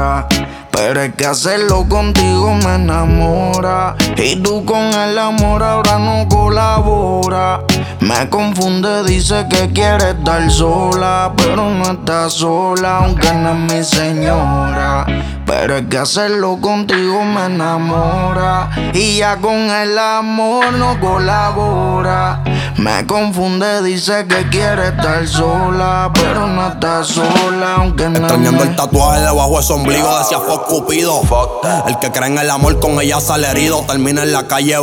enamora. Pero es que hacerlo contigo me enamora. Y tú con el amor ahora no colabora. Me confunde, dice que quiere estar sola, pero no está sola, aunque no es mi señora. Pero es que hacerlo contigo me enamora. Y ya con el amor no colabora. Me confunde, dice que quiere estar sola, pero no está sola, aunque no. Extrañando el tatuaje debajo de su ombligo, decía fuck Cupido. El que cree en el amor con ella sale herido. Termina en la calle